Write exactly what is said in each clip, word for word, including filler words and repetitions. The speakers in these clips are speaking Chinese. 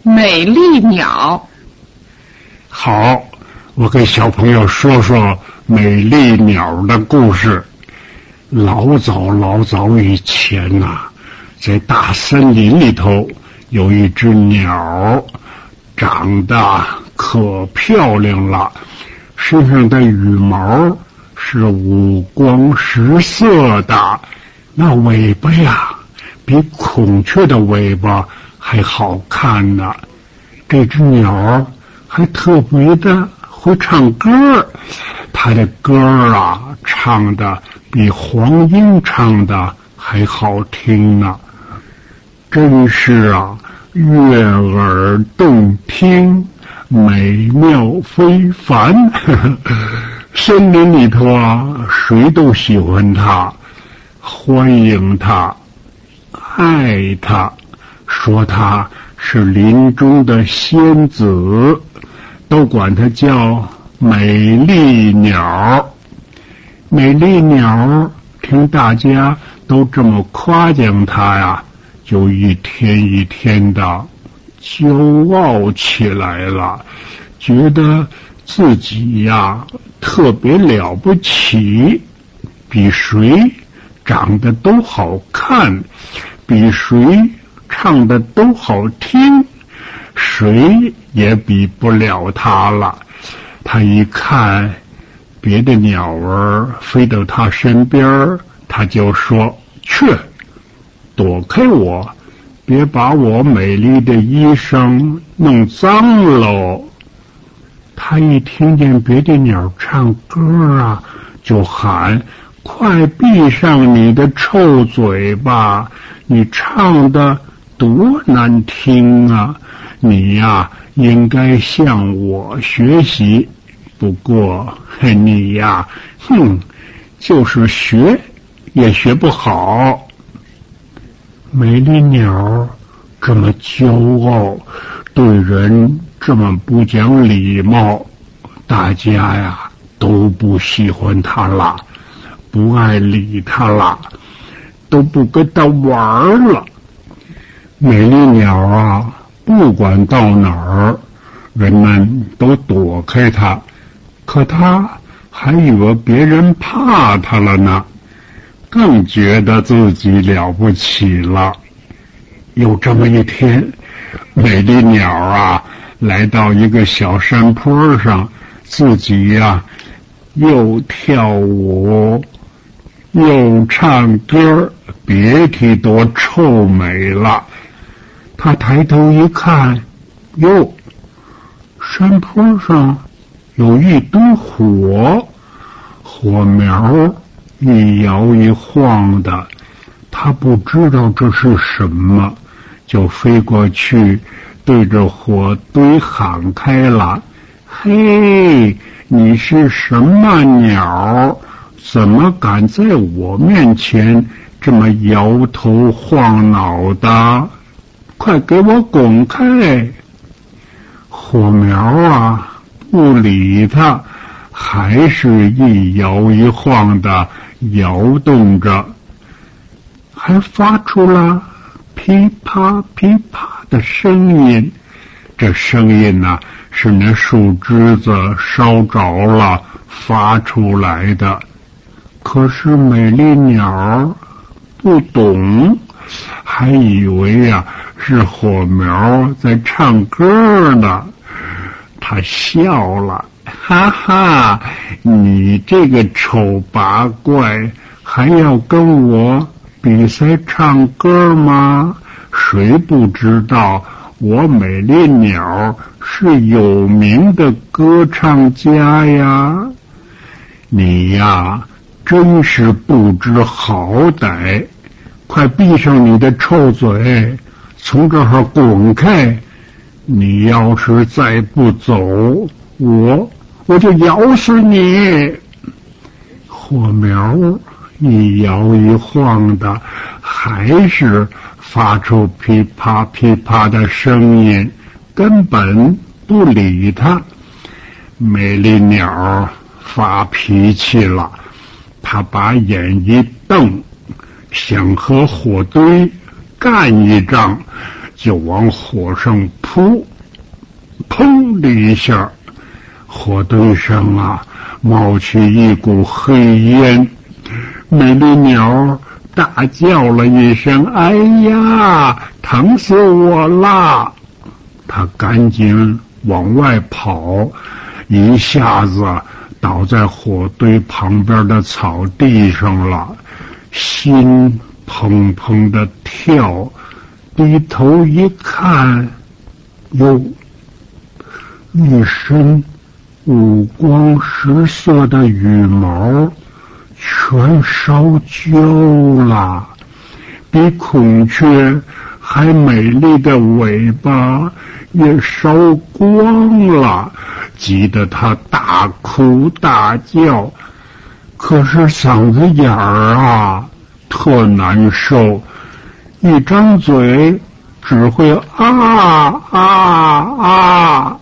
美丽鸟。 好，我给小朋友说说美丽鸟的故事。老早老早以前呐、啊，在大森林里头有一只鸟，长得可漂亮了，身上的羽毛是五光十色的，那尾巴呀比孔雀的尾巴还好看呢。这只鸟还特别的会唱歌，它的歌啊唱的比黄莺唱的还好听呢，真是啊悦耳动听，美妙非凡。森林里头啊，谁都喜欢它，欢迎它，爱它，说它是林中的仙子，都管它叫美丽鸟。美丽鸟听大家都这么夸奖它呀，就一天一天的骄傲起来了，觉得自己呀特别了不起，比谁长得都好看，比谁唱的都好听，谁也比不了他了。他一看别的鸟儿飞到他身边，他就说：去，躲开我，别把我美丽的衣裳弄脏喽。他一听见别的鸟唱歌啊，就喊：快闭上你的臭嘴巴，你唱的多难听啊，你呀应该向我学习，不过你呀哼，就是学也学不好。美丽鸟这么骄傲，对人这么不讲礼貌，大家呀都不喜欢他了，不爱理他了，都不跟他玩了。美丽鸟啊，不管到哪儿，人们都躲开它，可它还以为别人怕它了呢，更觉得自己了不起了。有这么一天，美丽鸟啊来到一个小山坡上，自己呀、啊、又跳舞又唱歌，别提多臭美了。他抬头一看，哟，山坡上有一堆火，火苗一摇一晃的，他不知道这是什么，就飞过去对着火堆喊开了：嘿，你是什么鸟？怎么敢在我面前这么摇头晃脑的？快给我滚开！火苗啊不理他，还是一摇一晃的摇动着，还发出了噼啪噼啪的声音。这声音呢、啊、是那树枝子烧着了发出来的。可是美丽鸟不懂，还以为呀、啊、是火苗在唱歌呢。他笑了，哈哈，你这个丑八怪还要跟我比赛唱歌吗？谁不知道我美丽鸟是有名的歌唱家呀？你呀真是不知好歹，快闭上你的臭嘴，从这儿滚开！你要是再不走，我我就咬死你！火苗一摇一晃的，还是发出噼啪噼啪的声音，根本不理他。美丽鸟发脾气了，他把眼一瞪，想和火堆干一仗， 就往火上扑，砰的一下，火堆上啊冒起一股黑烟。美丽鸟大叫了一声：“哎呀，疼死我啦！”他赶紧往外跑，一下子倒在火堆旁边的草地上了，心砰砰的跳，低头一看，哟，一身五光十色的羽毛全烧焦了，比孔雀还美丽的尾巴也烧光了，急得他大哭大叫，可是嗓子眼儿啊特难受，一张嘴只会啊啊啊，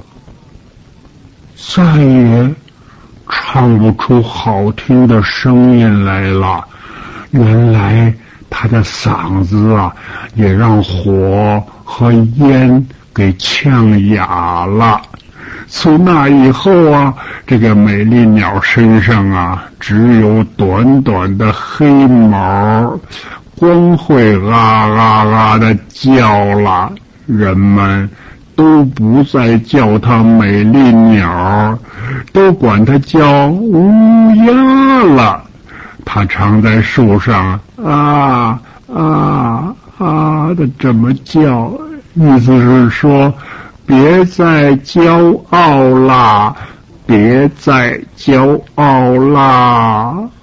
再也唱不出好听的声音来了。原来他的嗓子啊也让火和烟给呛哑了。从那以后啊，这个美丽鸟身上啊只有短短的黑毛，光会啊啊啊的叫了，人们都不再叫它美丽鸟，都管它叫乌鸦了。它常在树上啊啊啊的这么叫，意思是说别再骄傲啦，别再骄傲啦。